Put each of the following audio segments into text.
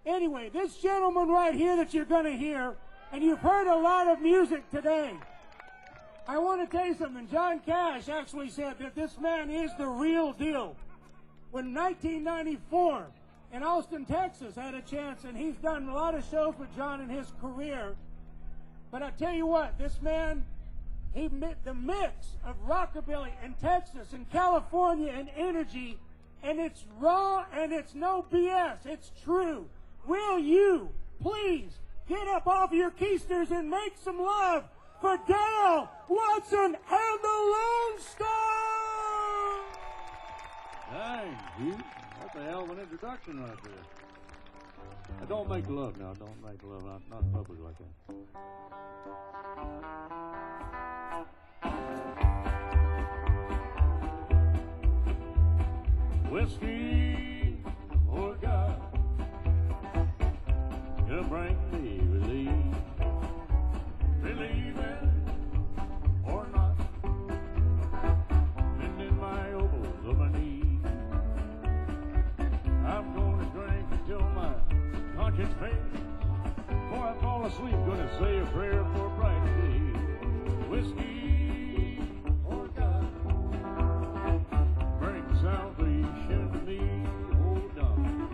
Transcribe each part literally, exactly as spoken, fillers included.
Anyway, this gentleman right here that you're going to hear, and you've heard a lot of music today. I want to tell you something. John Cash actually said that this man is the real deal. When nineteen ninety-four in Austin, Texas, had a chance, and he's done a lot of shows with John in his career. But I tell you what, this man, he the mix of rockabilly in Texas and California and energy, and it's raw and it's no B S. It's true. Will you please get up off your keisters and make some love for Dale Watson and the Lone Star? Thank you. That's a hell of an introduction right there. Now, don't make love now. Don't make love. Not, not in public like that. Whiskey, oh God, it'll bring me relief. Believe it or not, bending my elbows on my knees. I'm gonna drink until my conscience fades. Before I fall asleep, gonna say a prayer for a bright day. Whiskey, oh God, bring salvation to me, oh God.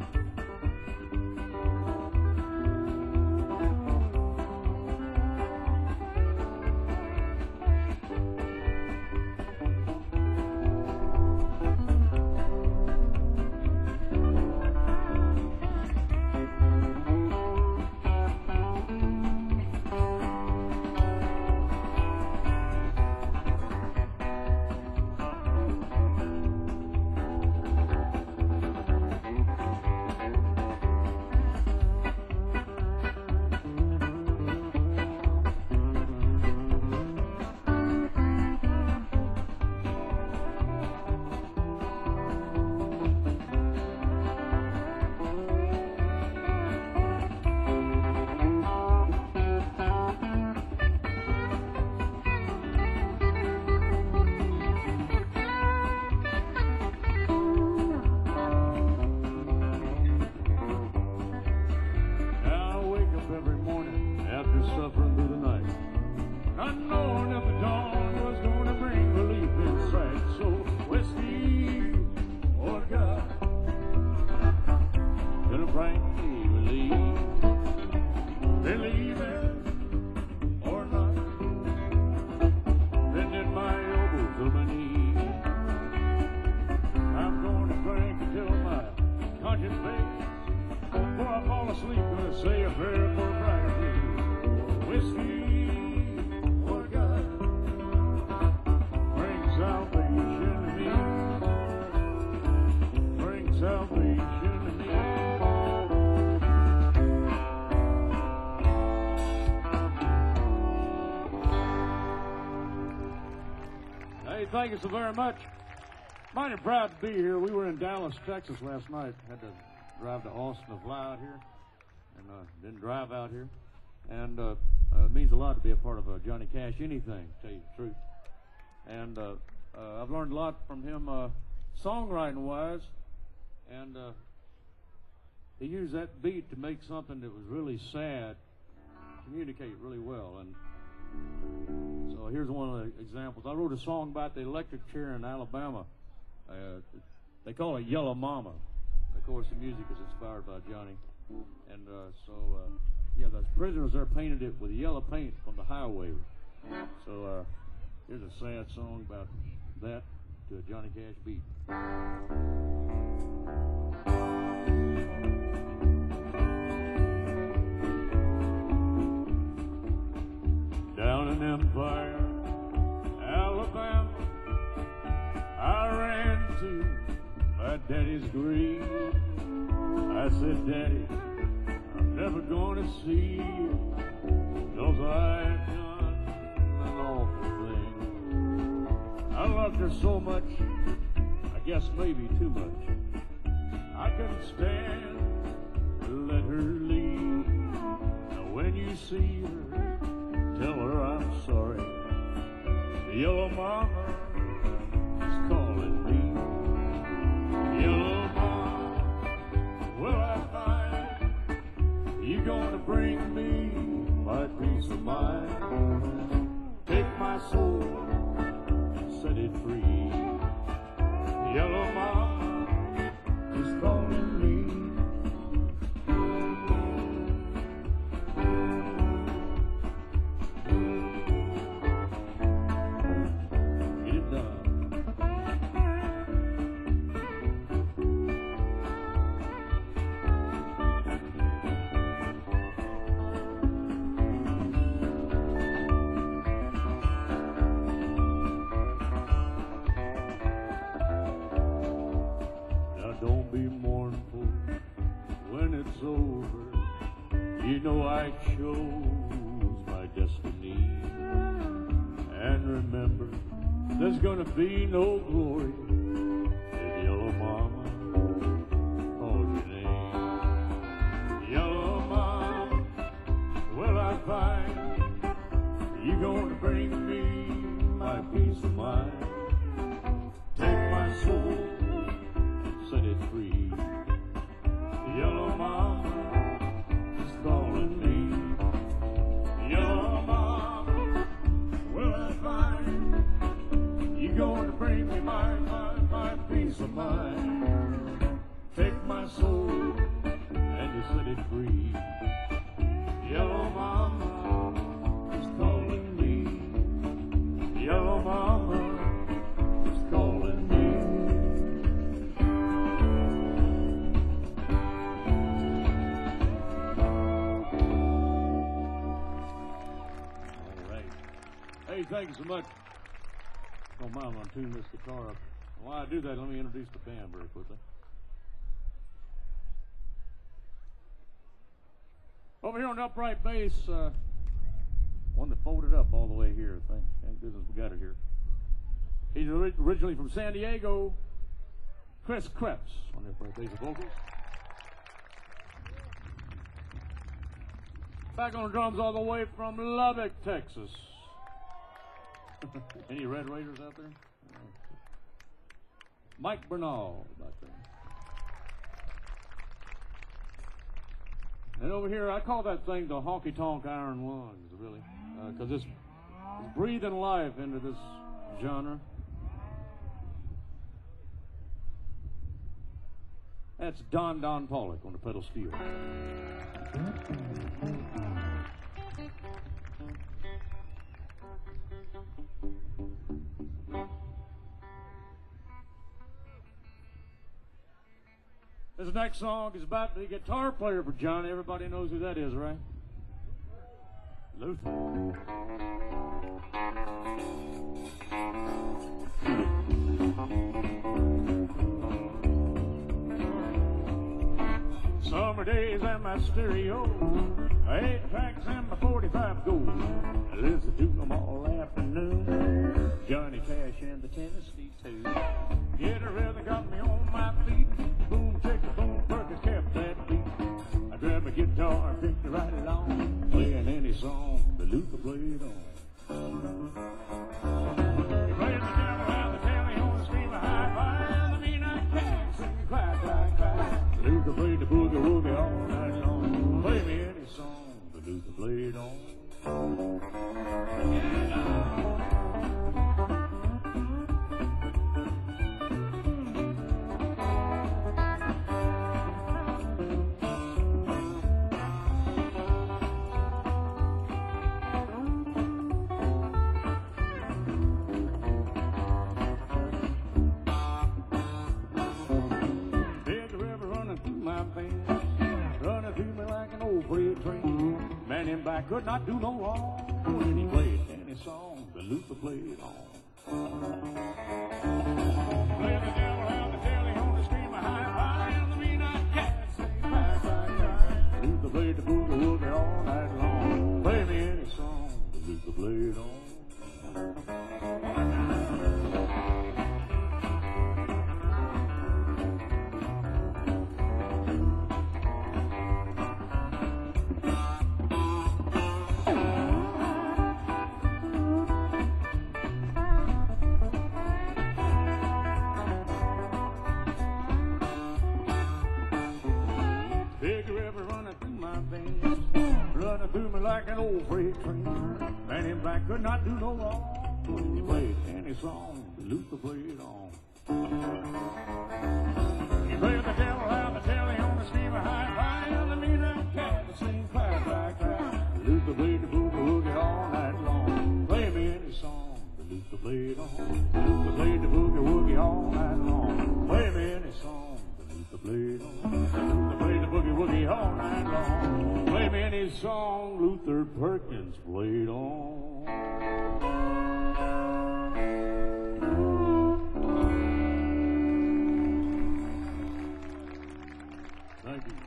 Thank you so very much. Mighty proud to be here. We were in Dallas, Texas last night. Had to drive to Austin to fly out here, and uh, didn't drive out here. And uh, uh, it means a lot to be a part of uh, Johnny Cash anything, to tell you the truth. And uh, uh, I've learned a lot from him uh, songwriting-wise, and uh, he used that beat to make something that was really sad communicate really well. And so here's one of the examples. I wrote a song about the electric chair in Alabama. Uh, they call it Yellow Mama. Of course, the music is inspired by Johnny. And uh, so, uh, yeah, the prisoners there painted it with yellow paint from the highway. So uh, here's a sad song about that to a Johnny Cash beat. Down in Empire, Alabama, I ran to my daddy's grave. I said, Daddy, I'm never gonna see you, 'cause I've done an awful thing. I loved her so much, I guess maybe too much. I couldn't stand to let her leave. Now when you see her, tell her I'm sorry. The Yellow Mama is calling me. Yellow Mama, will I find bring me my peace of mind. Take my soul and set it free. Yellow mama is calling me. Get it done. Don't be mournful when it's over. You know I chose my destiny. And remember, there's gonna be no glory if Yellow Mama calls your name. Yellow Mama, will I find you gonna bring me my peace of mind? Take my soul, set it free. Yellow Mama is calling me. Yellow Mama, will I find you gonna bring me my, my, my peace of mind? Take my soul and you set it free. Yellow Mama is calling me. Yellow Mama is calling me. Hey, thank you so much. Don't mind when I tune this guitar up. While I do that, let me introduce the band very quickly. Over here on the upright bass, uh, one that folded up all the way here. Thank, thank goodness we got it here. He's ori- originally from San Diego. Chris Krebs on the upright bass and vocals. Back on drums all the way from Lubbock, Texas. Any Red Raiders out there? Mike Bernal back there. And over here, I call that thing the honky-tonk iron lungs, really, because uh, it's, it's breathing life into this genre. That's Don Don Pollock on the pedal steel. This next song is about the guitar player for Johnny. Everybody knows who that is, right? Luther. Summer days and my stereo, eight tracks and my forty-five gold. I listen to them all afternoon. Johnny Cash and the Tennessee Two. Get a rhythm got me on my feet. Boom, check the boom, Perkins kept that beat. I grabbed my guitar and picked it right along, playing any song that Luther played on. He played the devil and the telephone, scream a high five. The midnight cat singing cry, cry, cry. Luther played the boogie woogie all night long. Play me any song that Luther played on. Yeah. Running through me like an old freight train. Man in back could not do no wrong when he played any song that Luther played on. Play the devil out the telly on the scream of high five, and the midnight cat say cry, cry, cry. Luther played the boogie woogie all night long. Play me any song that Luther played on. Big river running through my veins. running through me like an old freight train. Man in black could not do no wrong. When he played any song, Luther played on. He played the devil out the telly on the steamer high, high on the midnight cat, the same class like that. Luther played the boogie woogie all night long. Play me any song, Luther played on. Luther played the boogie woogie all night long. Play me any song, Luther played on. Luther played the boogie woogie all night long. Play me any song Luther Perkins played on. Thank you.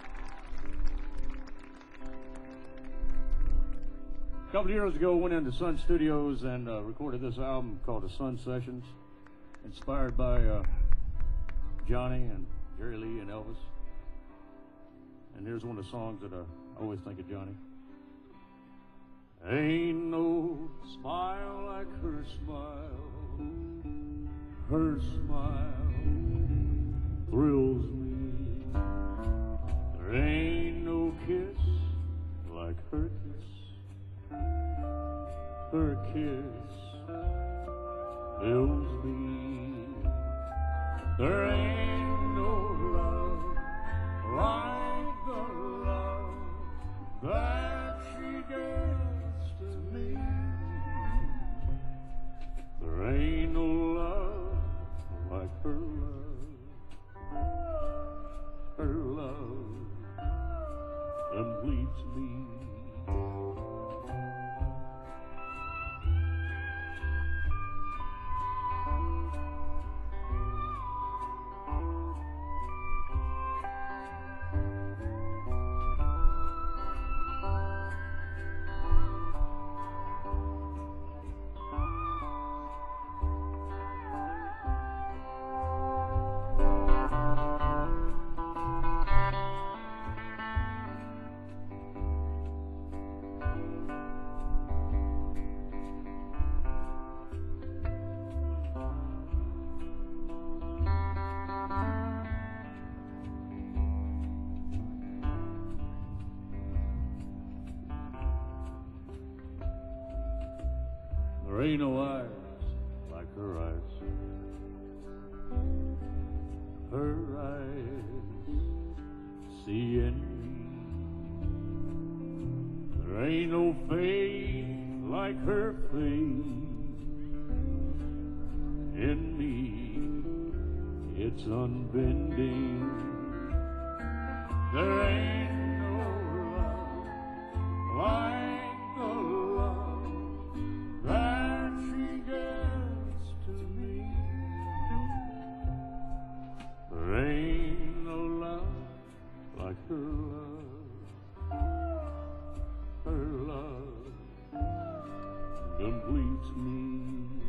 A couple of years ago, went into Sun Studios and uh, recorded this album called The Sun Sessions, inspired by uh, Johnny and Jerry Lee and Elvis. And here's one of the songs that uh, I always think of Johnny. Ain't no smile like her smile. Her smile thrills me. There ain't no kiss like her kiss. Her kiss fills me. There ain't no love like the love that she gives to me. There ain't no love like her love. Her love completes me. There ain't no eyes like her eyes. Her eyes see in me. There ain't no faith like her faith in me. It's unbending. There ain't no love like the love that she gives to me. There ain't no love like her love. Her love completes me.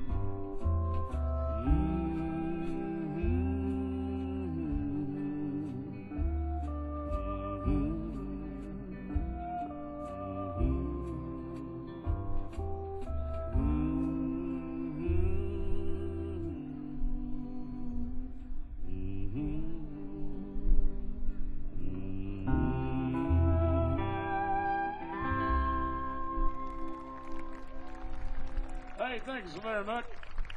Hey, thanks so very much.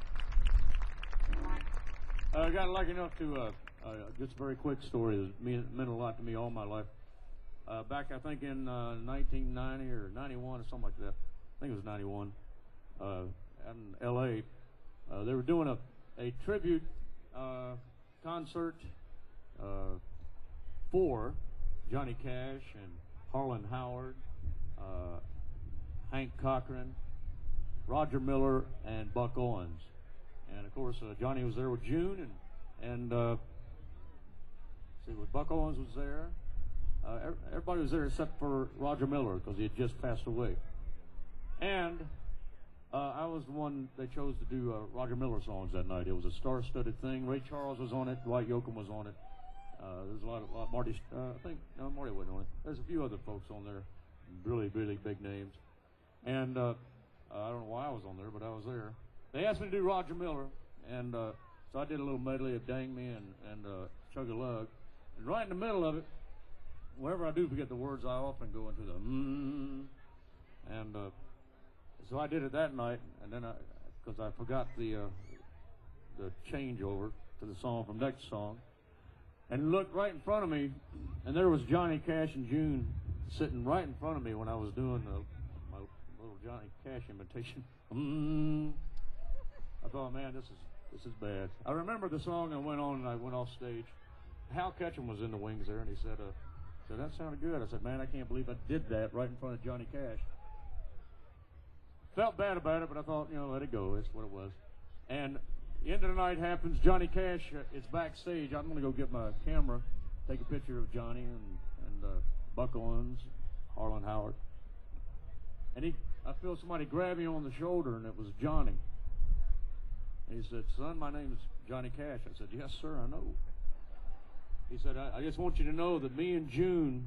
I uh, got lucky enough to, uh, uh, just a very quick story that meant, meant a lot to me all my life. Uh, back, I think, in uh, nineteen ninety or ninety-one or something like that. I think it was ninety-one. Uh, in L A, uh, they were doing a, a tribute uh, concert uh, for Johnny Cash and Harlan Howard, uh, Hank Cochran, Roger Miller, and Buck Owens. And of course, uh, Johnny was there with June, and and uh, see, with Buck Owens was there. Uh, everybody was there except for Roger Miller because he had just passed away. And uh, I was the one they chose to do uh, Roger Miller songs that night. It was a star-studded thing. Ray Charles was on it. Dwight Yoakam was on it. Uh, there's a lot of lot, Marty. Uh, I think no, Marty wasn't on it. There's a few other folks on there, really, really big names. And uh, uh, I don't know why I was on there, but I was there. They asked me to do Roger Miller, and uh, so I did a little medley of Dang Me and, and uh, Chug a Lug. And right in the middle of it, whenever I do forget the words, I often go into the mm, and uh, so I did it that night, and then I, because I forgot the uh, the changeover to the song from next song, and looked right in front of me, and there was Johnny Cash and June sitting right in front of me when I was doing the, my little Johnny Cash imitation. Mm. I thought, man, this is this is bad. I remember the song and went on, and I went off stage. Hal Ketchum was in the wings there, and he said, uh, said, that sounded good. I said, man, I can't believe I did that right in front of Johnny Cash. Felt bad about it, but I thought, you know, let it go. That's what it was. And the end of the night happens. Johnny Cash uh, is backstage. I'm going to go get my camera, take a picture of Johnny and, and uh, Buck Owens, Harlan Howard. And he, I feel somebody grab me on the shoulder, and it was Johnny. And he said, son, my name is Johnny Cash. I said, yes, sir, I know. He said, I, I just want you to know that me and June,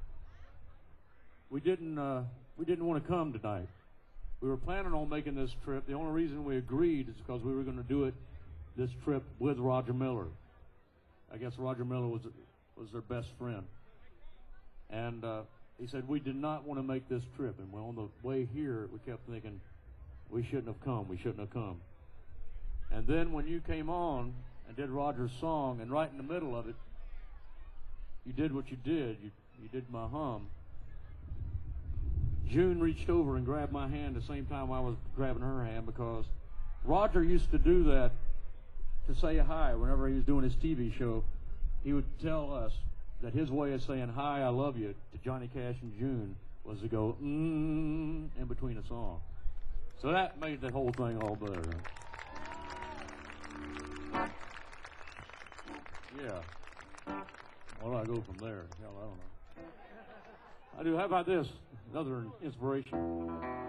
we didn't, uh, we didn't want to come tonight. We were planning on making this trip. The only reason we agreed is because we were going to do it, this trip, with Roger Miller. I guess Roger Miller was was their best friend. And uh, he said, we did not want to make this trip. And on the way here, we kept thinking, we shouldn't have come, we shouldn't have come. And then when you came on and did Roger's song, and right in the middle of it, you did what you did. You, you did my hum. June reached over and grabbed my hand the same time I was grabbing her hand, because Roger used to do that to say hi whenever he was doing his T V show. He would tell us that his way of saying hi, I love you, to Johnny Cash and June was to go mm in between a song. So that made the whole thing all better. Yeah. Where do I go from there? Hell, I don't know. I do. How about this? Another inspiration.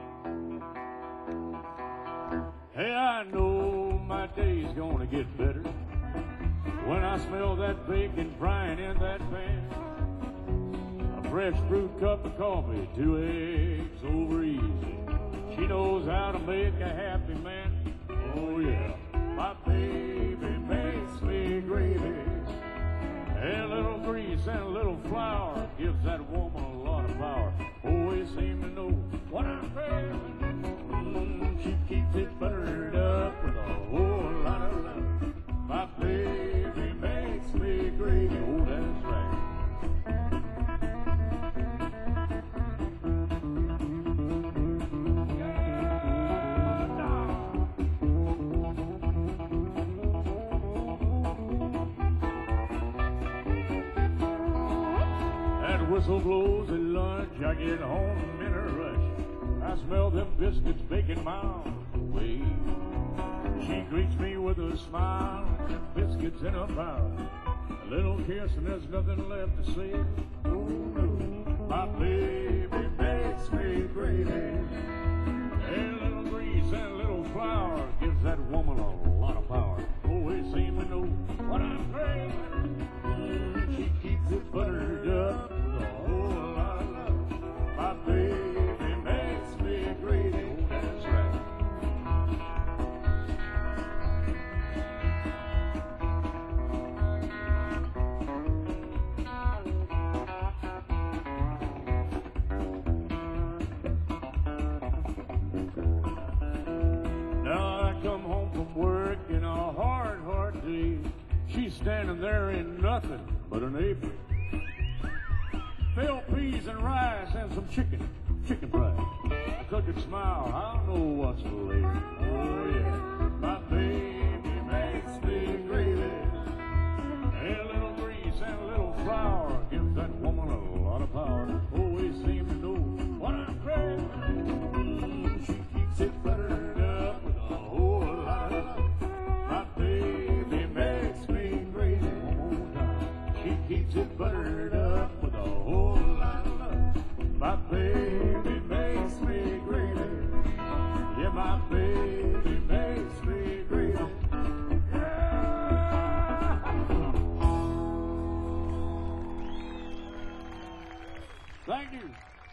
Hey, I know my day's gonna get better when I smell that bacon frying in that pan. A fresh brewed cup of coffee, two eggs over easy. She knows how to make a happy man. Oh yeah, my baby makes me gravy. And a little grease and a little flour gives that woman a lot of power. Always seem to know what I'm craving. Mm, she keeps it buttered up with a whole lot of love. My baby makes me gravy. Oh, that's right. Whistle blows at lunch, I get home in a rush. I smell them biscuits baking miles away. She greets me with a smile, and biscuits in a bowl. A little kiss and there's nothing left to say. Oh no, my baby makes me gravy. And a little grease and a little flour gives that woman a lot of power. Always seem to know what I'm craving. Mm, she keeps it buttered up. My baby makes me gravy. Oh, that's right. Now I come home from work in a hard, hard day. She's standing there in nothing but an apron. Filled peas and rice and some chicken, chicken fried. I cook and smile, I don't know what's for later. Oh yeah, my baby makes me gravy. And a little grease and a little flour gives that woman a lot of power. Always seem to know what I'm craving. Mm, she keeps it buttered up with a whole lot of love. My baby makes me gravy. One more time. She keeps it buttered up with a whole lot of love. My baby makes me gravy. Yeah, my baby makes me gravy. Yeah. Thank you.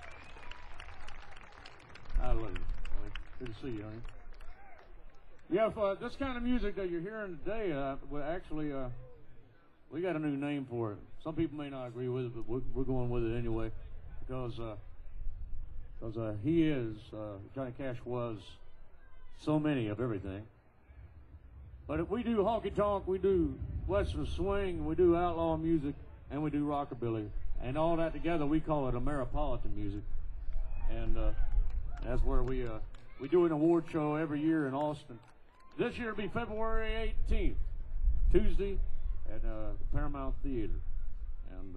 I love you. Good to see you, honey. Yeah, if, uh, this kind of music that you're hearing today, uh, well, actually, uh, we got a new name for it. Some people may not agree with it, but we're, we're going with it anyway because uh, because uh, he is uh, Johnny Cash was so many of everything. But if we do honky tonk, we do western swing, we do outlaw music, and we do rockabilly, and all that together, we call it Ameripolitan music. And uh, that's where we uh, we do an award show every year in Austin. This year it'll be February eighteenth, Tuesday, at uh, the Paramount Theater. And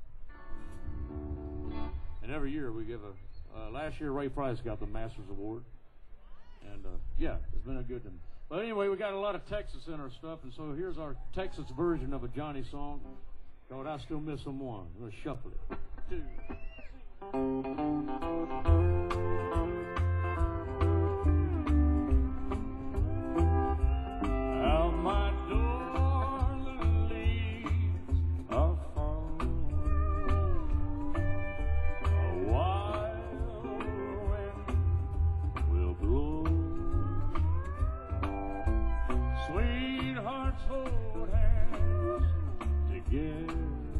uh, and every year we give a. Uh, last year Ray Price got the Masters Award. And uh, yeah, it's been a good one. But anyway, we got a lot of Texas in our stuff, and so here's our Texas version of a Johnny song called I Still Miss Someone. I'm going to shuffle it. Two. How my darling leaves are falling, a wild wind will blow. Sweethearts hold hands together,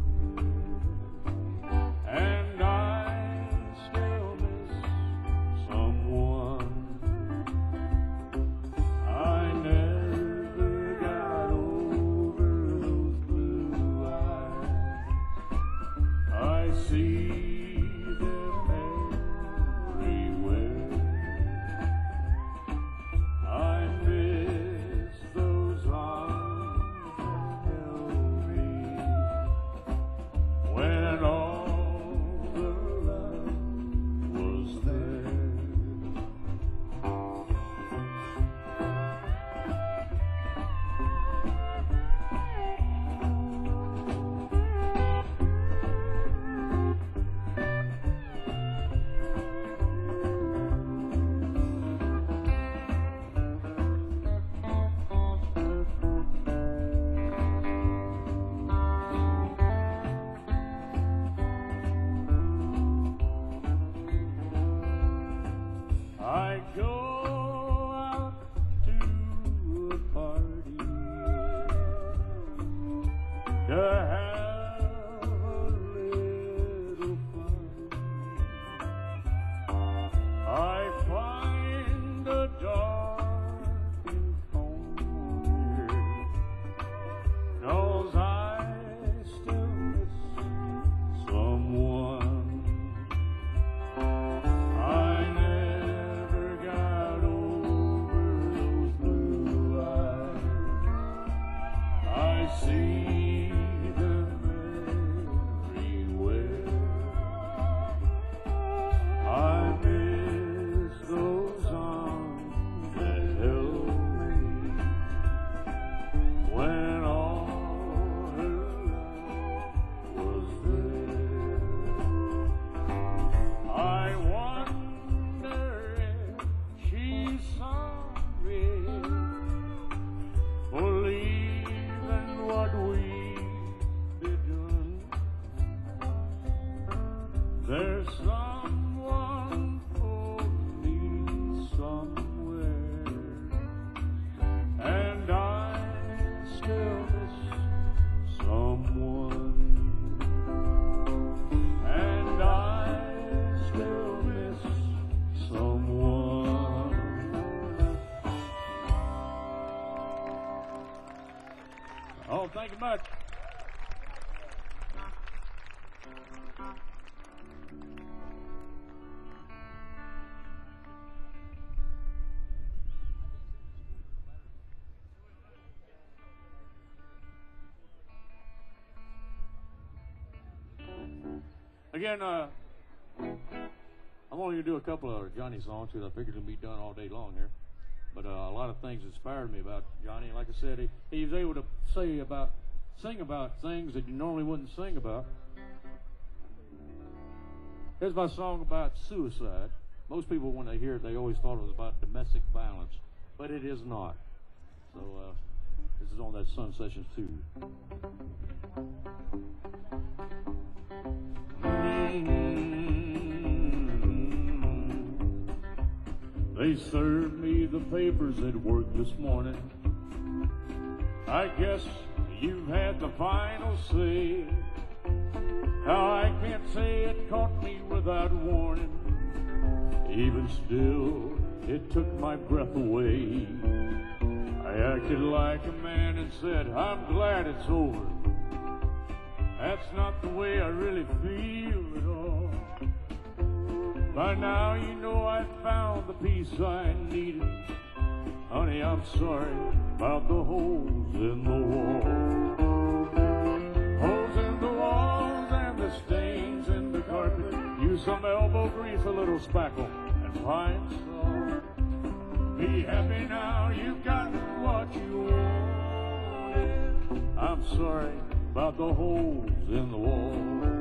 and I still miss someone. I never got over those blue eyes. I see them everywhere. I miss those arms that held me when all the love was there. I go out to a party to have a little fun. I find a dark corner, 'cause I still miss someone. I never got over those blue eyes. I see them everywhere. I miss those arms that held me when all her love was there. I wonder if she's sorry for leaving what we've begun. There's someone for me somewhere, and I still miss someone. And I still miss someone. Oh, thank you much. Again, uh, I'm only going to do a couple of Johnny songs because I figured it'd be done all day long here. But uh, a lot of things inspired me about Johnny. Like I said, he, he was able to say about, sing about things that you normally wouldn't sing about. Here's my song about suicide. Most people, when they hear it, they always thought it was about domestic violence, but it is not. So uh, this is on that Sun Sessions two. They served me the papers at work this morning. I guess you've had the final say. Now I can't say it caught me without warning. Even still, it took my breath away. I acted like a man and said, I'm glad it's over. That's not the way I really feel at all. By now you know I found the peace I needed. Honey, I'm sorry about the holes in the wall. Holes in the walls and the stains in the carpet. Use some elbow grease, a little spackle, and pine salt. Be happy now, you've got what you wanted. I'm sorry about the holes in the wall.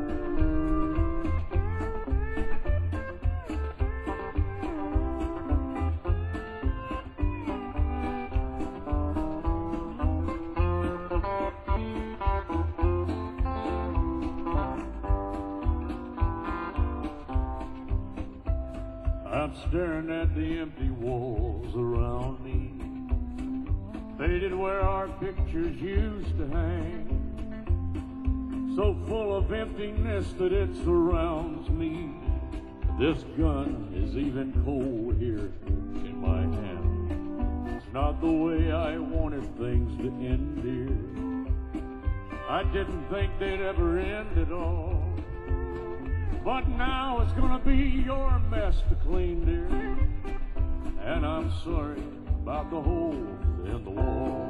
I'm staring at the empty walls around me, faded where our pictures used to hang, so full of emptiness that it surrounds me. This gun is even cold here in my hand. It's not the way I wanted things to end here. I didn't think they'd ever end at all. But now it's gonna be your mess to clean, dear. And I'm sorry about the holes in the wall.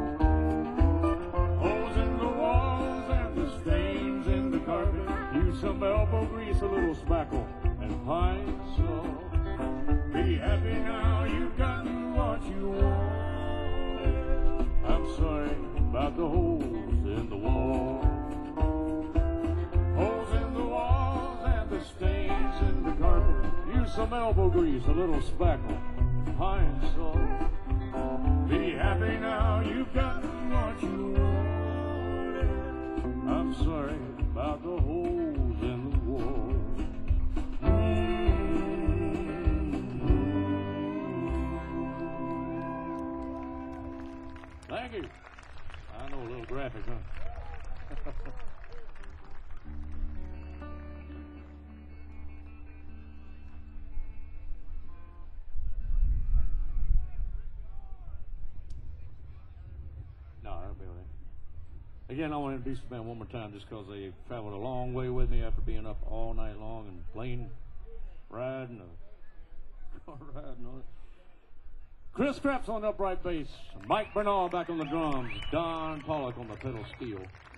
Holes in the walls and the stains in the carpet. Use some elbow grease, a little spackle, and pine salt. Be happy now, you've gotten what you wanted. I'm sorry about the holes in the wall. Holes in the walls and the stains in the carpet. Use some elbow grease, a little spackle, pine salt. Be happy now, you've gotten what you wanted. I'm sorry about the holes in the wall. Thank you. I know, a little graphic, huh? No, I'll be all right. Again, I want to introduce the band one more time just because they traveled a long way with me after being up all night long and plane riding, a car riding on it. Chris Krebs on the upright bass, Mike Bernal back on the drums, Don Pollock on the pedal steel.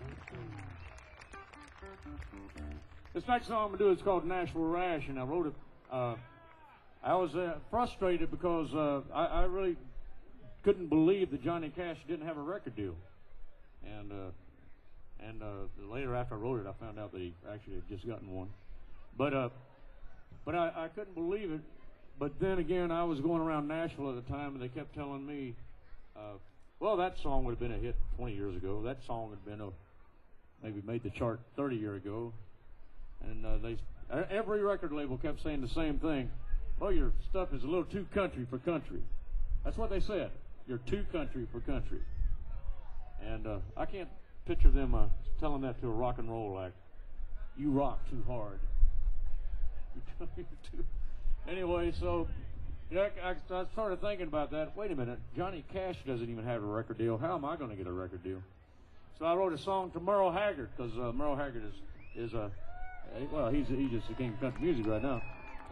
This next song I'm going to do is called Nashville Rash, and I wrote it, uh, I was uh, frustrated because uh, I, I really couldn't believe that Johnny Cash didn't have a record deal. And uh, and uh, later after I wrote it, I found out that he actually had just gotten one. But uh, but I, I couldn't believe it. But then again, I was going around Nashville at the time, and they kept telling me, uh, well, that song would have been a hit twenty years ago. That song had been a, maybe made the chart thirty years ago. And uh, they every record label kept saying the same thing. Well, your stuff is a little too country for country. That's what they said. You're too country for country. And uh, I can't picture them uh, telling that to a rock and roll act. You rock too hard. You're too... Anyway, so yeah, I, I started thinking about that. Wait a minute, Johnny Cash doesn't even have a record deal. How am I going to get a record deal? So I wrote a song to Merle Haggard because uh, Merle Haggard is is a uh, well, he's he's just the king of country music right now.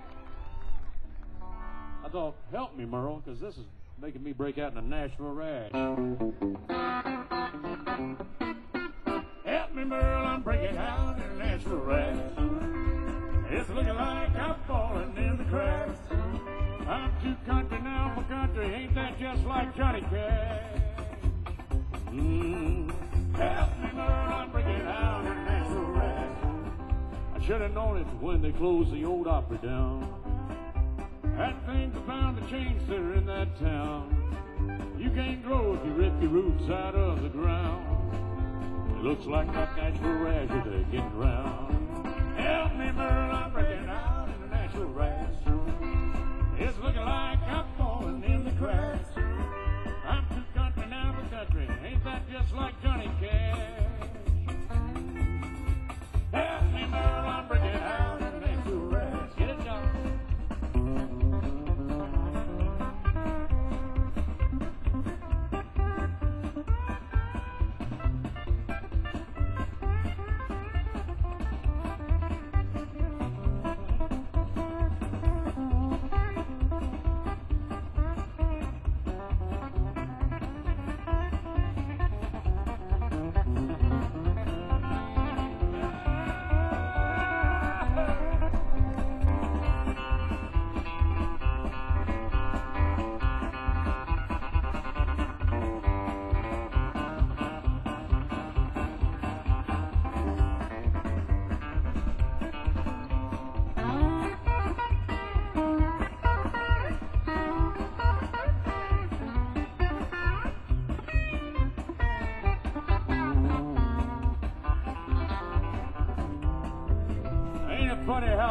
I thought, help me, Merle, because this is making me break out in a Nashville rash. Help me, Merle, I'm breaking out in a Nashville rash. It's looking like I'm falling in the cracks. I'm too country now for country. Ain't that just like Johnny Cash? Mm. Help me, Merle, I'm breaking out in a Nashville rash. I should have known it when they closed the old Opry down. That thing's bound to change there in that town. You can't grow if you rip your roots out of the ground. It looks like that Nashville rash is getting round. Help me, Merle, I'm breaking out in a Nashville rash. It's looking like I'm falling in the cracks. I'm too country now for country. Ain't that just like Johnny Cash?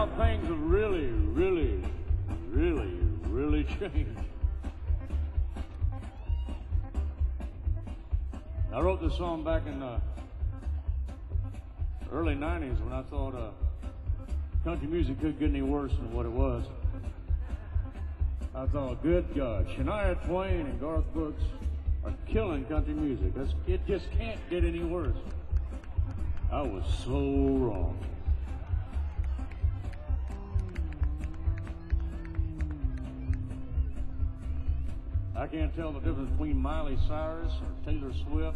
how things have really, really, really, really changed. I wrote this song back in the early nineties when I thought uh, country music couldn't get any worse than what it was. I thought, good God, Shania Twain and Garth Brooks are killing country music. That's, it just can't get any worse. I was so wrong. I can't tell the difference between Miley Cyrus or Taylor Swift.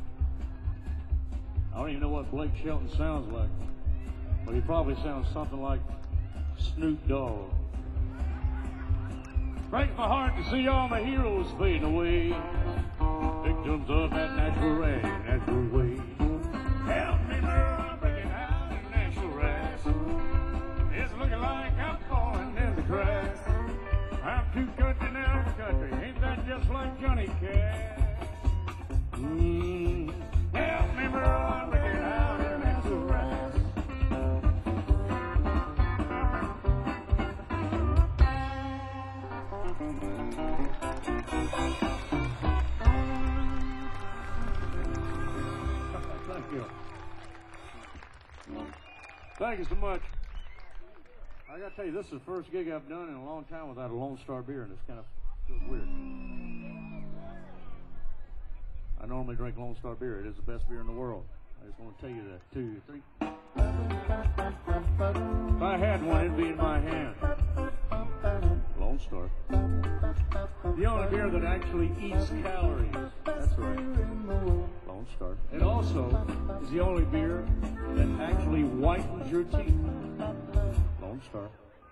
I don't even know what Blake Shelton sounds like, but he probably sounds something like Snoop Dogg. Breaks my heart to see all my heroes fade away, victims of that natural rag, natural way. Help me, girl, I'm breaking out in natural rags. It's looking like I'm falling in the cracks. I'm too country now for country. Ain't that just like Johnny Cash? Mm. Help me, girl, I'm breaking out in natural rags. Thank you. Thank you so much. I gotta tell you, this is the first gig I've done in a long time without a Lone Star beer, and it's kind of feels weird. I normally drink Lone Star beer. It is the best beer in the world. I just want to tell you that. Two, three. If I had one, it'd be in my hand. Lone Star. The only beer that actually eats calories. That's right. Lone Star. It also is the only beer that actually whitens your teeth. Lone Star.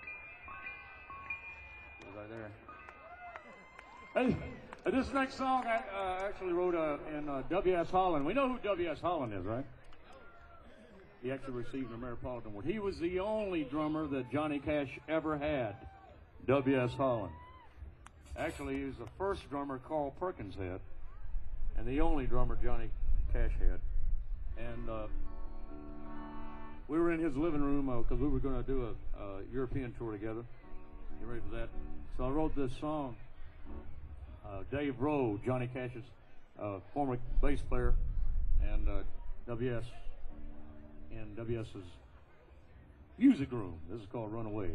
Right there. Hey, this next song I uh, actually wrote uh, in uh, W S Holland. We know who W S Holland is, right? He actually received an Ameripolitan Award. He was the only drummer that Johnny Cash ever had, W S Holland. Actually, he was the first drummer Carl Perkins had, and the only drummer Johnny Cash had. And uh, we were in his living room because uh, we were going to do a, a European tour together. You ready for that? So I wrote this song. Uh, Dave Rowe, Johnny Cash's uh, former bass player, and uh, W S in WS's music room. This is called Runaway.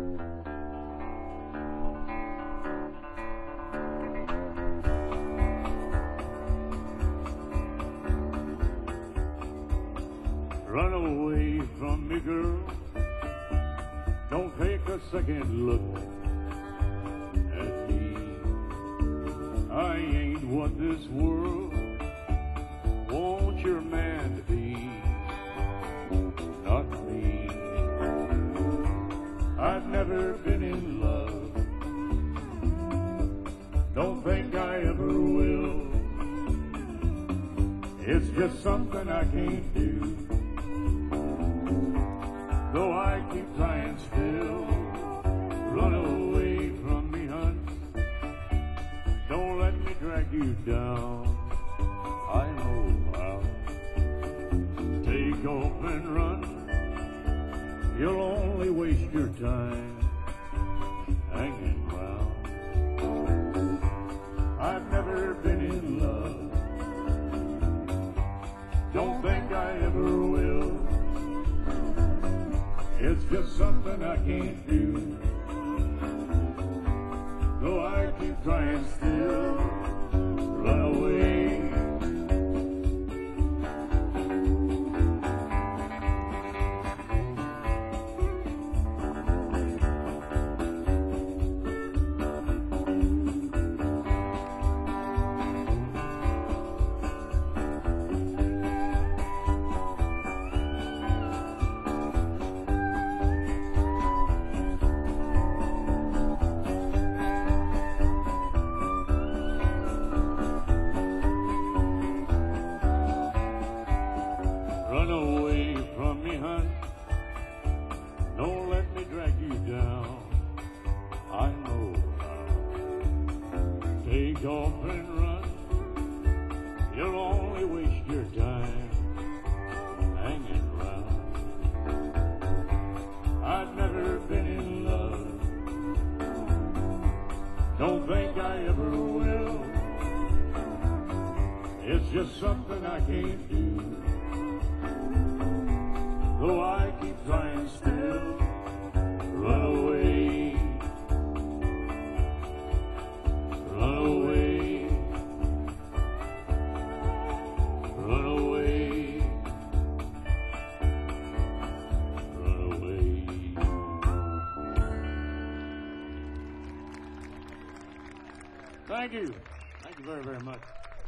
Run away from me, girl. Don't take a second look at me. I ain't what this world wants your man to be. Not me. I've never been in love. Don't think I ever will. It's just something I can't do. Though I keep trying still. Run away from me, hun. Don't let me drag you down. I know how. Take off and run. You'll only waste your time hanging round. I've never been in love. Don't think I ever will. It's just something I can't do. Though I keep trying still. Run away. It's just something I can't do. Though I keep trying still, run away, run away, run away, run away. Thank you. Thank you very, very much.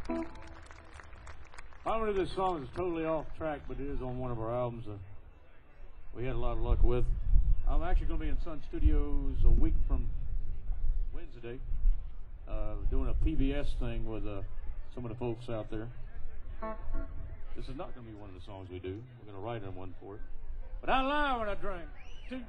Probably this song is totally off track, but it is on one of our albums uh, we had a lot of luck with. I'm actually going to be in Sun Studios a week from Wednesday, uh, doing a P B S thing with uh, some of the folks out there. This is not going to be one of the songs we do. We're going to write one for it. But I lie when I drink. Two,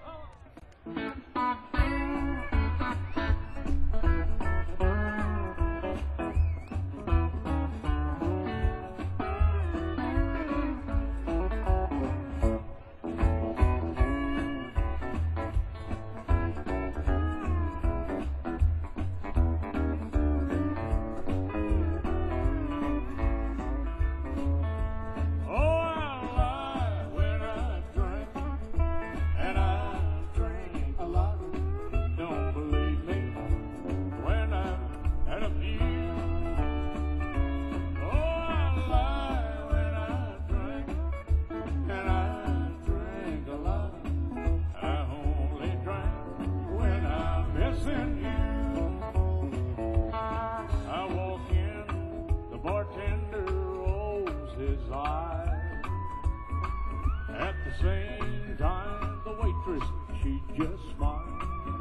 same time, the waitress, she just smiled.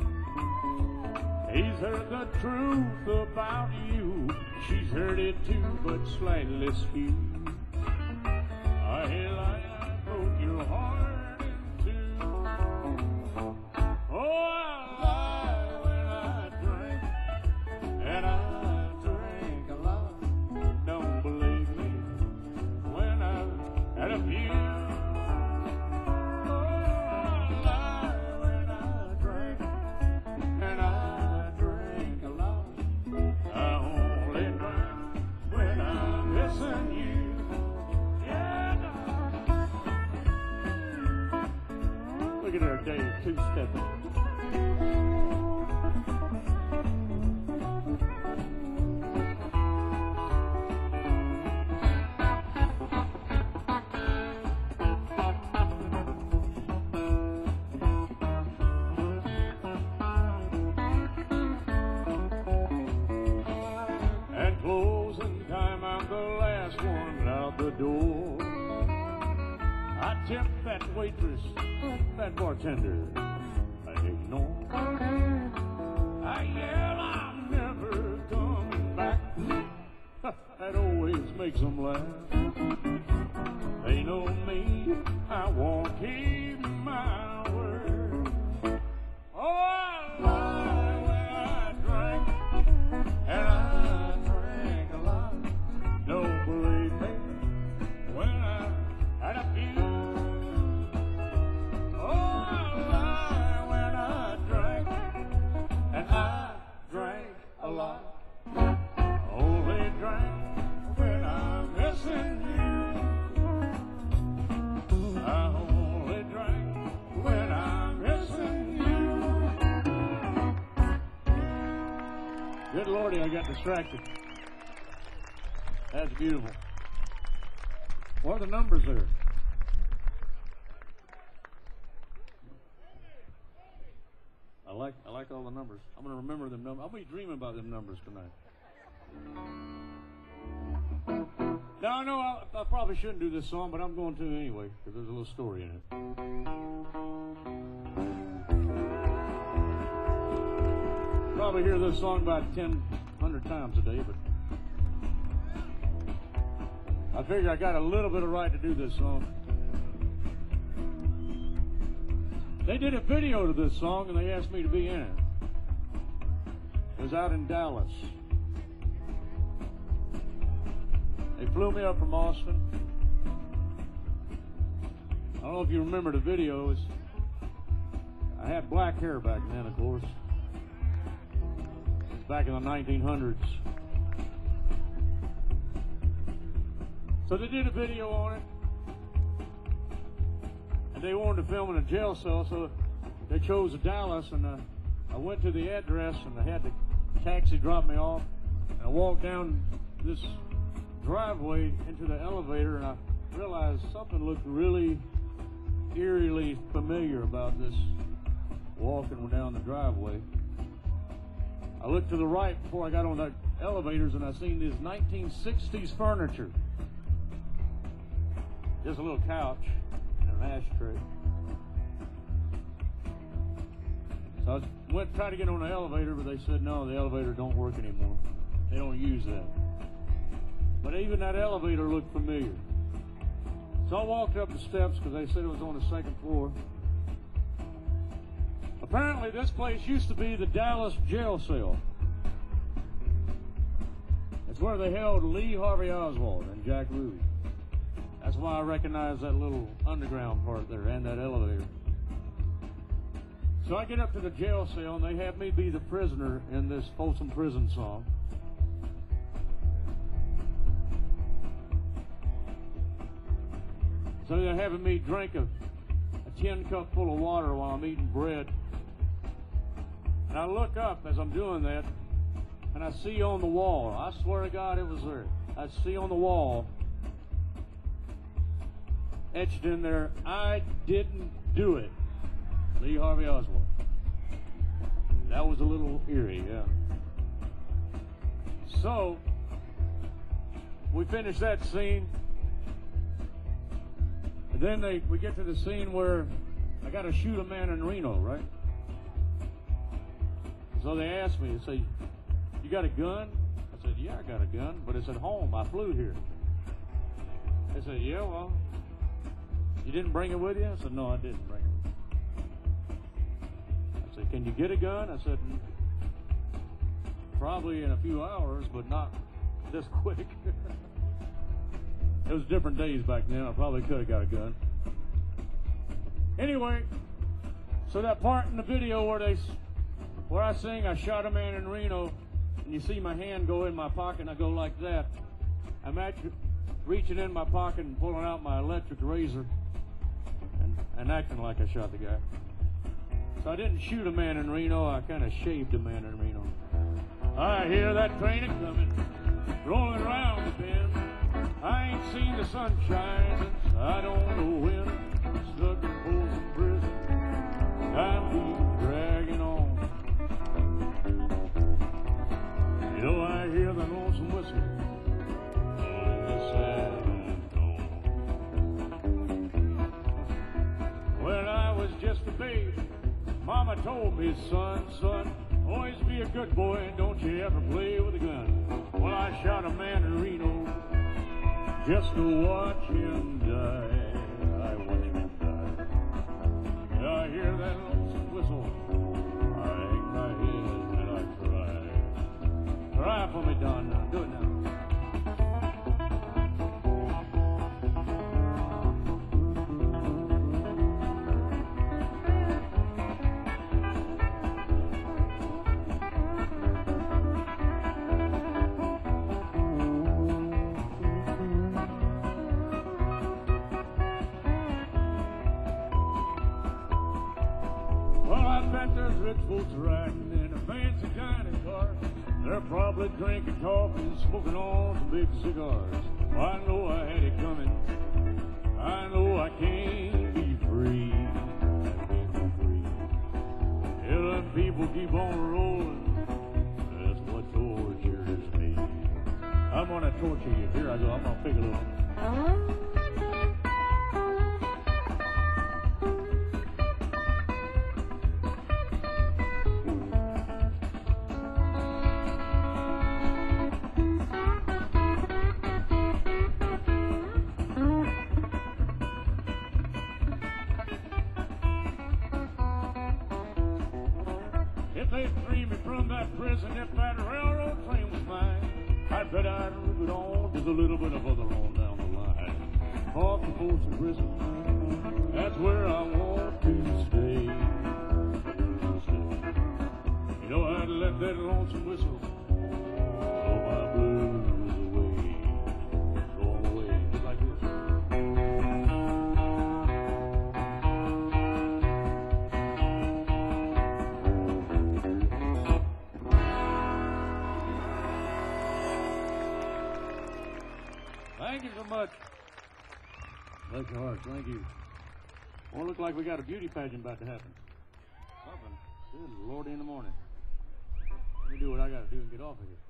He's heard the truth about you. She's heard it too, but slightly skewed. I hear like I broke your heart in two. Oh, I lie when I drink, and I drink a lot. Don't believe me when I've had a few. Look at her, Dave, two-stepping. At closing time, I'm the last one out the door. I tip that waitress, that bartender, I ignore. I yell, I'm never coming back. That always makes them laugh. They know me, I won't keep my word. Oh, I lie when I drink, and I drink a lot. Don't believe me when I had a few. Good Lordy, I got distracted. That's beautiful. What are the numbers there? I like I like all the numbers. I'm going to remember them numbers. I'll be dreaming about them numbers tonight. Now, I know I, I probably shouldn't do this song, but I'm going to anyway, because there's a little story in it. Probably hear this song about ten hundred times a day, but I figure I got a little bit of right to do this song. They did a video to this song, and they asked me to be in it. It was out in Dallas. They flew me up from Austin. I don't know if you remember the video. It's, I had black hair back then, of course. Back in the nineteen hundreds. So they did a video on it, and they wanted to film in a jail cell, so they chose Dallas, and uh, I went to the address, and I had the taxi drop me off, and I walked down this driveway into the elevator, and I realized something looked really eerily familiar about this walking down the driveway. I looked to the right before I got on the elevators, and I seen this nineteen sixties furniture. Just a little couch and an ashtray. So I went tried to get on the elevator, but they said no, the elevator don't work anymore. They don't use that. But even that elevator looked familiar. So I walked up the steps because they said it was on the second floor. Apparently this place used to be the Dallas jail cell. It's where they held Lee Harvey Oswald and Jack Ruby. That's why I recognize that little underground part there and that elevator. So I get up to the jail cell, and they have me be the prisoner in this Folsom Prison song. So they're having me drink a, a tin cup full of water while I'm eating bread. And I look up as I'm doing that, and I see on the wall, I swear to God it was there, I see on the wall, etched in there, I didn't do it. Lee Harvey Oswald. That was a little eerie, yeah. So, we finished that scene. And then they, we get to the scene where I got to shoot a man in Reno, right? So they asked me, they say, you got a gun? I said, yeah, I got a gun, but it's at home. I flew here. They said, yeah, well, you didn't bring it with you? I said, no, I didn't bring it with me. I said, can you get a gun? I said, probably in a few hours, but not this quick. It was different days back then. I probably could have got a gun. Anyway, so that part in the video where they, where I sing, I shot a man in Reno, and you see my hand go in my pocket, and I go like that. I'm actually reaching in my pocket and pulling out my electric razor and, and acting like I shot the guy. So I didn't shoot a man in Reno, I kind of shaved a man in Reno. I hear that train a-coming, rolling around the bend. I ain't seen the sunshine since I don't know when. Stuck in Folsom Prison, time keeps dragging on. You know, I hear the lonesome whistle in the silent dawn. When I was just a baby, Mama told me, son, son, always be a good boy and don't you ever play with a gun. Well, I shot a man in Reno just to watch him die. I watch him die. I hear that lonesome whistle. I hang my head and I cry. Cry for me, Don. Now, do it now. There's rich folks riding in a fancy dining car. They're probably drinking coffee and smoking on some big cigars. Well, I know I had it coming. I know I can't be free. I can't be free. Yeah, them people keep on rolling. That's what tortures me. I'm gonna torture you. Here I go. I'm gonna pick a little. If they free me from that prison, if that railroad train was mine, I bet I'd move it on just a little bit of other on down the line. Off to Folsom Prison, that's where I want to stay. You know, I'd let that lonesome whistle blow my blues away, go away. much. Bless your heart. Thank you. Well, it look like we got a beauty pageant about to happen. Something. Good Lordy in the morning. Let me do what I got to do and get off of here.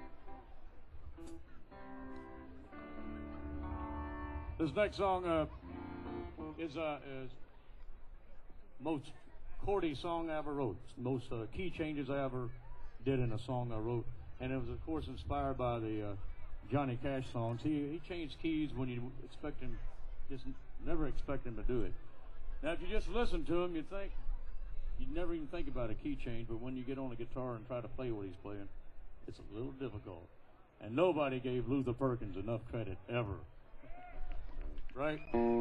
This next song uh, is uh, is most chordy song I ever wrote. Most uh, key changes I ever did in a song I wrote, and it was of course inspired by the uh, Johnny Cash songs. He he changed keys when you expect him, just never expect him to do it. Now, if you just listen to him, you'd think you'd never even think about a key change, but when you get on a guitar and try to play what he's playing, it's a little difficult. And nobody gave Luther Perkins enough credit ever. Right?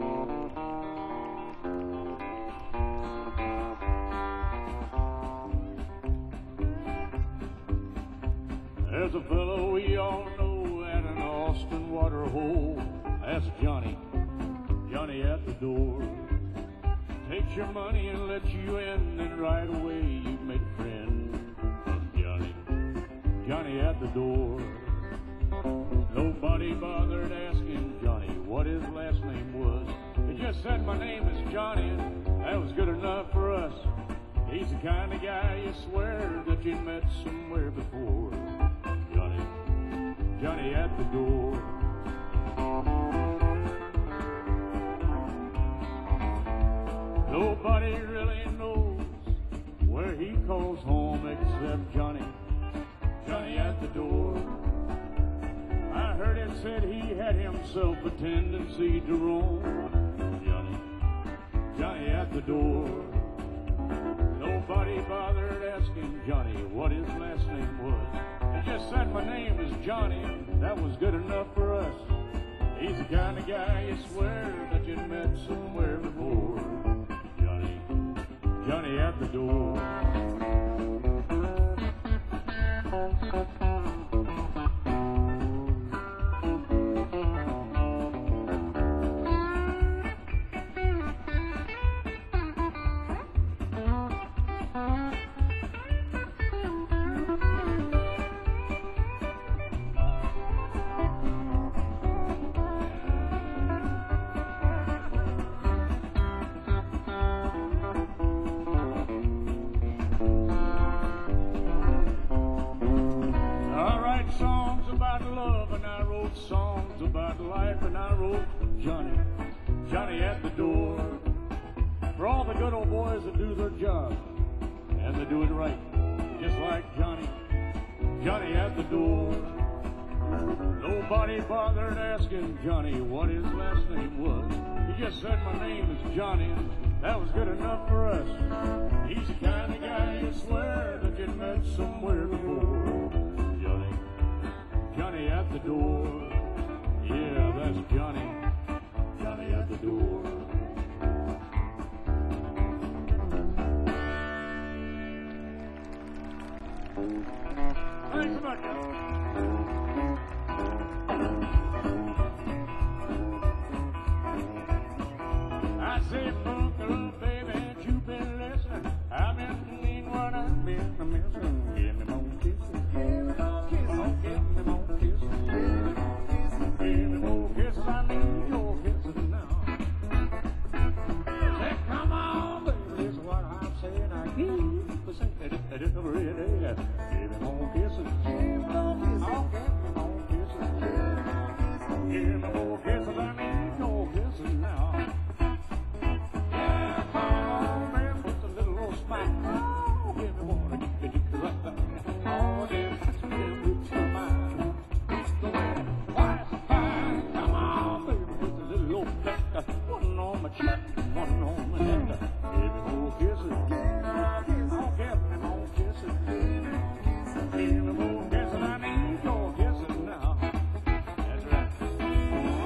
There's a fellow we all know at an Austin water hole. That's Johnny, Johnny at the door. Takes your money and lets you in, and right away you've made a friend. That's Johnny, Johnny at the door. Nobody bothered asking Johnny what his last name was. He just said, my name is Johnny, and that was good enough for us. He's the kind of guy you swear that you met somewhere before. Johnny, Johnny at the door. Nobody really knows where he calls home except Johnny, Johnny at the door. I heard it said he had himself a tendency to roam. Johnny, Johnny at the door. Nobody bothered asking Johnny what his last name was. He just said, my name is Johnny, and that was good enough for us. He's the kind of guy you swear that you met somewhere before. Johnny, Johnny at the door. Songs about life, and I wrote Johnny, Johnny at the door. For all the good old boys that do their job, and they do it right, just like Johnny, Johnny at the door. Nobody bothered asking Johnny what his last name was. He just said, my name is Johnny, and that was good enough for us. He's the kind of guy you swear that you met somewhere before. Johnny, Johnny at the door. Yeah, that's Johnny, Johnny at the door. Thanks so much, I say, Bunker, baby, you've been listening. I've been mean what I've been missing. Give me more kisses. Give me more kisses. Give me more kisses. Give me more kisses, I need your kisses now. Say, come on, baby, this is what I'm saying. I keep saying it every day. Give me more kisses. Give me more kisses. Oh, give me more kisses. Give me more kisses, I need your kisses now. Yeah, come on, man, with a little old smile. Oh, give me more, give me more right there. Oh, yeah, give me your mind. Go ahead. One on my cheek, one on my neck. Give me more kisses. Oh, give me more kisses. Give me more kisses. I need your kisses now. That's right.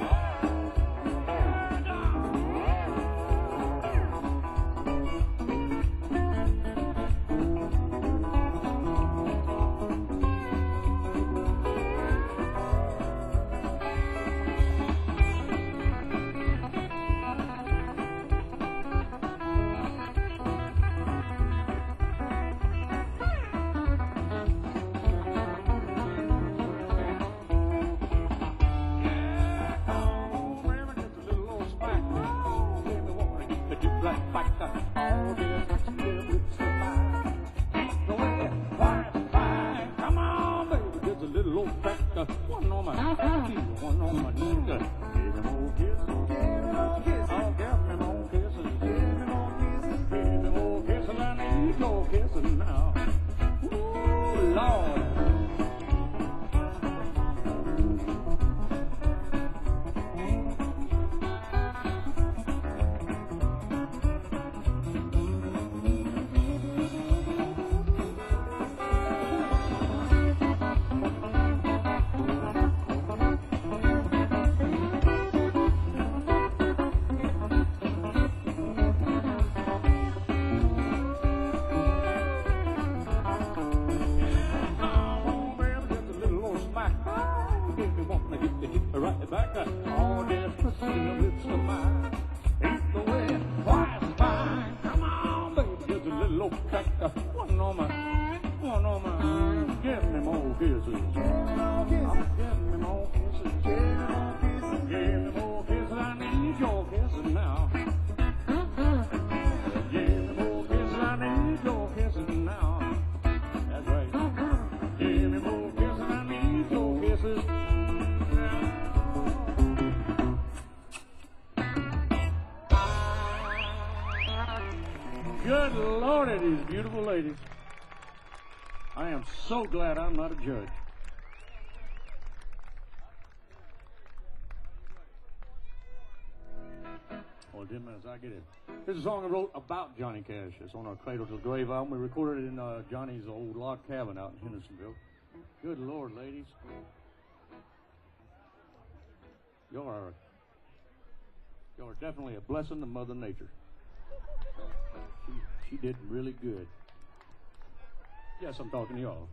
your kisses now. Ooh, Lord. Right back up. All this pussy in the lips of mine. Ain't the way twice mine. Come on, baby, just a little old cracker. One on my, one on my. Give me more kisses. Give me more kisses. Give me more kisses. I need your kisses now. Give me more kisses. I need your kisses now. That's right. Give me more kisses. I need your kisses. Good Lord, it is beautiful ladies. I am so glad I'm not a judge. Well, ten minutes, I get it. Here's a song I wrote about Johnny Cash. It's on our Cradle to the Grave album. We recorded it in uh, Johnny's old log cabin out in Hendersonville. Good Lord, ladies. Y'all are, y'all are definitely a blessing to Mother Nature. She, she did really good. Yes, I'm talking to y'all.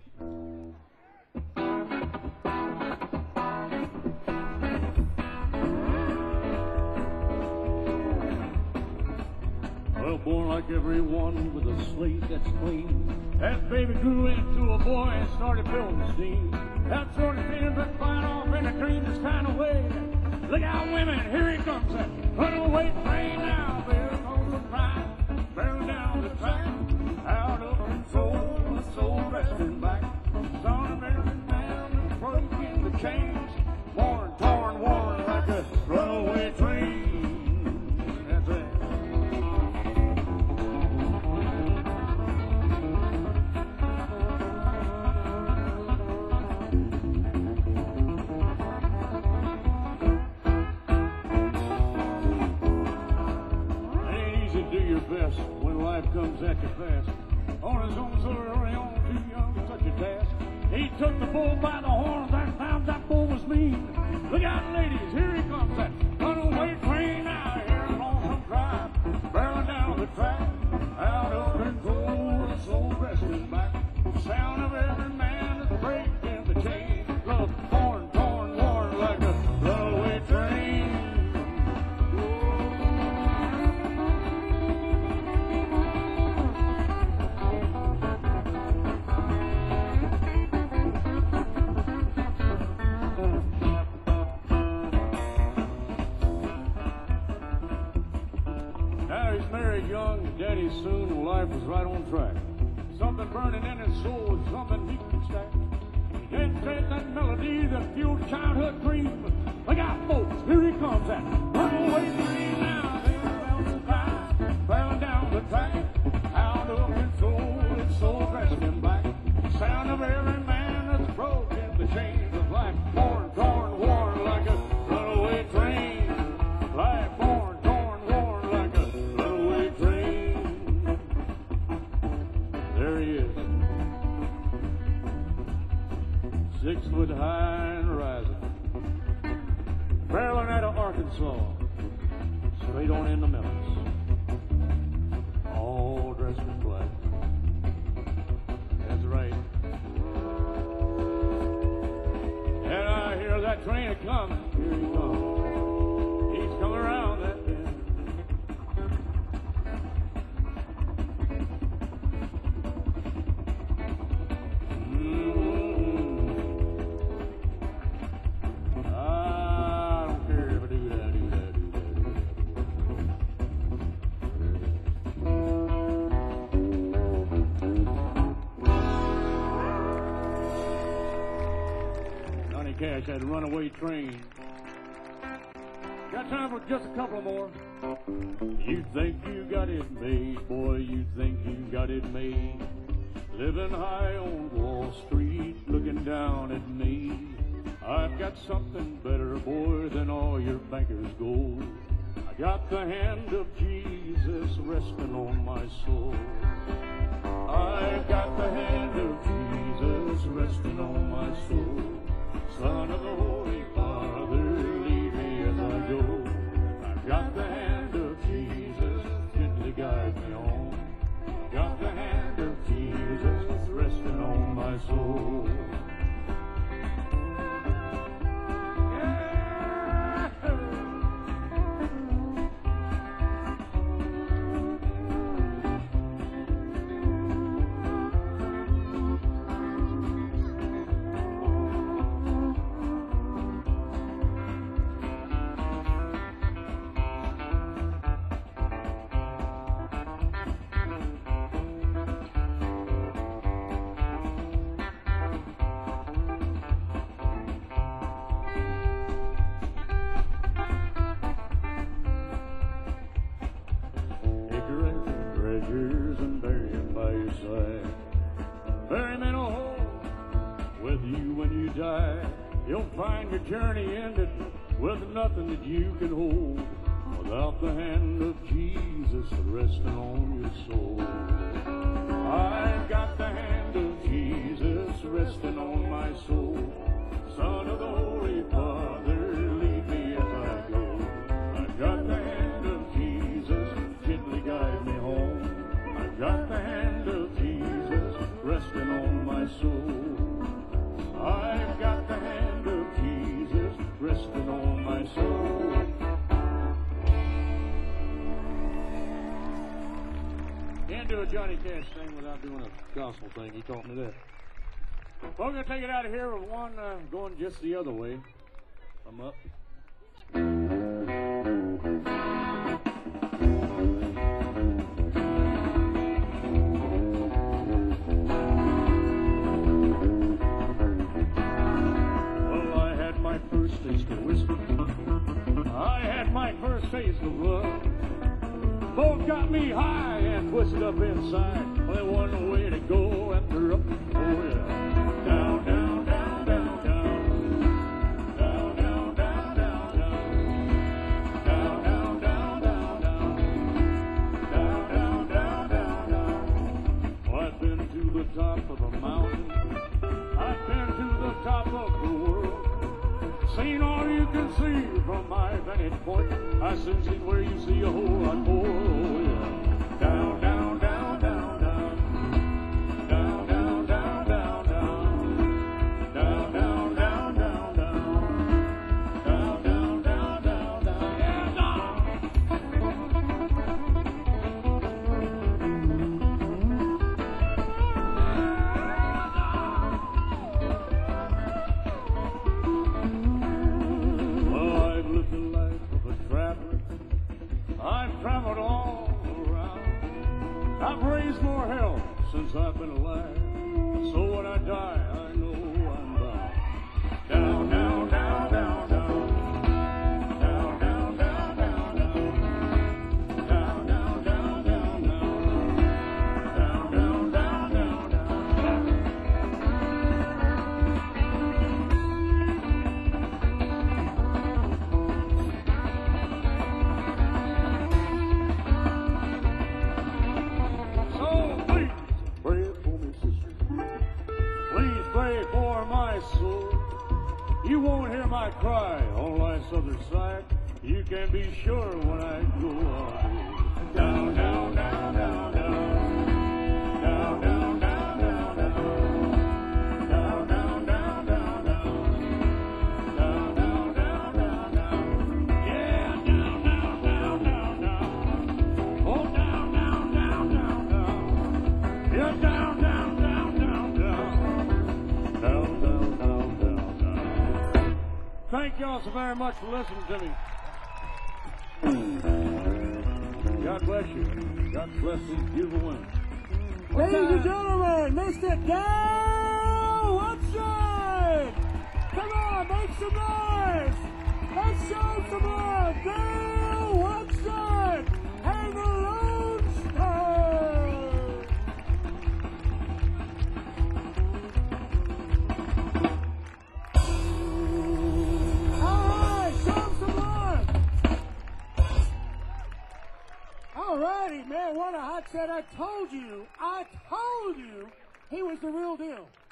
Well, born like everyone with a slate that's clean, that baby grew into a boy and started building steam. That sort of thing that flying off in a dreamless kind of way. Look out, women, here he comes, that runaway train now. There goes the pride. Barreling down the track, out of control, the soul resting back. Son of every man that's broken the chains, worn, torn, worn like a runaway train. That's it. Best when life comes at you fast. On his own, so early on, too young for such a task. He took the bull by the horns and found that bull was mean. Look out, ladies, here he comes, that runaway train out here along some drive, barreling down the track, out of control, the soul resting back. The sound of every man that's breaking the chain. Love torn, torn, worn like a runaway train. Married young, daddy soon, and life was right on track. Something burning in his soul, something he could stack. He can't take that melody that fueled childhood dreams. Look out, folks, here he comes, that runaway train now. They were the fire, barreling down the track, out of control, his soul dressed him black. The sound of every man that's broken the chains of life, torn, torn, worn like a runaway train. Life born, torn, worn like a runaway train. There he is, six foot high and rising, barreling out of Arkansas, straight on into Memphis, all dressed in black. That's right. And I hear that train a coming. Here he comes. He's coming around that bend. Cash had a runaway train. Got time for just a couple more. You think you got it made, boy, you think you got it made. Living high on Wall Street, looking down at me. I've got something better, boy, than all your bankers' gold. I got the hand of Jesus resting on my soul. I got the hand of Jesus resting on my soul. Son of the Holy Father, lead me as I go. I've got the hand of Jesus gently guide me on. Got the hand of Jesus resting on my soul. Treasures and bury him by your side. Bury him in a hole with you when you die. You'll find your journey ended with nothing that you can hold without the hand of Jesus resting on your soul. I've got the hand of Jesus resting on my soul. Son of the Holy Father, lead me as I go. I've got the hand of Jesus gently guide me home. I've got the hand of Jesus resting on my soul. I've got the hand of Jesus resting on my soul. Can't do a Johnny Cash thing without doing a gospel thing. He taught me that. Well, we're going to take it out of here with one uh, going just the other way. I'm up. Taste of whiskey. I had my first taste of love. Both got me high and twisted up inside. Only one way to go after up. Oh yeah. Down, down, down, down, down. Down, down, down, down, down. Down, down, down, down, down. Down, down, down, down, down. Well, I've been to the top of a mountain. I've been to the top of the world. Seen all you can see from my vantage point. I soon seen where you see a whole lot more. Oh, yeah. Down, down, down, down, down. Down, down, down, down, down. Down, down, down, down, down. Down, down, down, down, down. Yeah, down. I've traveled all around. I've raised more hell since I've been alive. So when I die, I know I'm bound. Down, down, down, down, down. Down, down, down, down, down. Down, down, down, down, down. Down, down, down, down, down. You won't hear my cry on life's other side. You can be sure when I go on. Down, down, down, down, down. Down, down, down, down, down. Down, down, down, down, down. Down, down, down, down, down. Yeah, down, down, down, down, down. Oh, down, down, down, down, down. Yeah, down, down, down, down, down. Down, down, down, down. Thank y'all so very much for listening to me. God bless you. God bless these beautiful women. Ladies and gentlemen, Mister Dale Upside! Come on, make some noise! Let's show some love! Dale Upside! said, I told you, I told you he was the real deal.